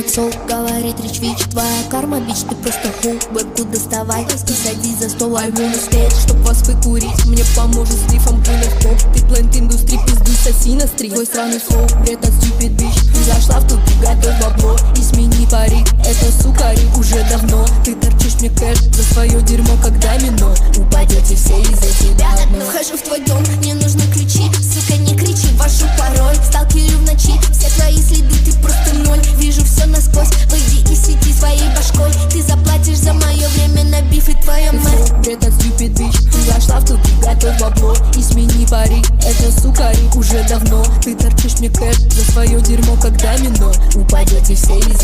лицо, говорит речь вич. Твоя карма, бич, ты просто ху. Вебку доставай и садись за стол. I'm on stage, чтоб вас выкурить. Мне поможет с рифом пуля в поп. Ты плент индустрии, пиздуй, соси на стрим. Твой сраный флоу, бред от stupid bitch. Ты зашла в тупик, готовь бабло и смени парик. Это сука рик уже давно. Ты торчишь мне кэш за свое дерьмо, как домино. Упадете все из-за тебя одно. Вхожу в твой дом, мне нужны ключи. Сука, не кричи, ввожу пароль. Сталкерю в ночи, все твои следы, ты просто ноль. Вижу все насквозь, выйди и свети своей башкой. Ты заплатишь за мое время на биф и твое мэр. Бред от stupid bitch. Ты зашла в тупик, готовь бабло и смени парик. Это сука рик уже давно. Ты торчишь мне кэш за свое дерьмо, как домино. Упадете все из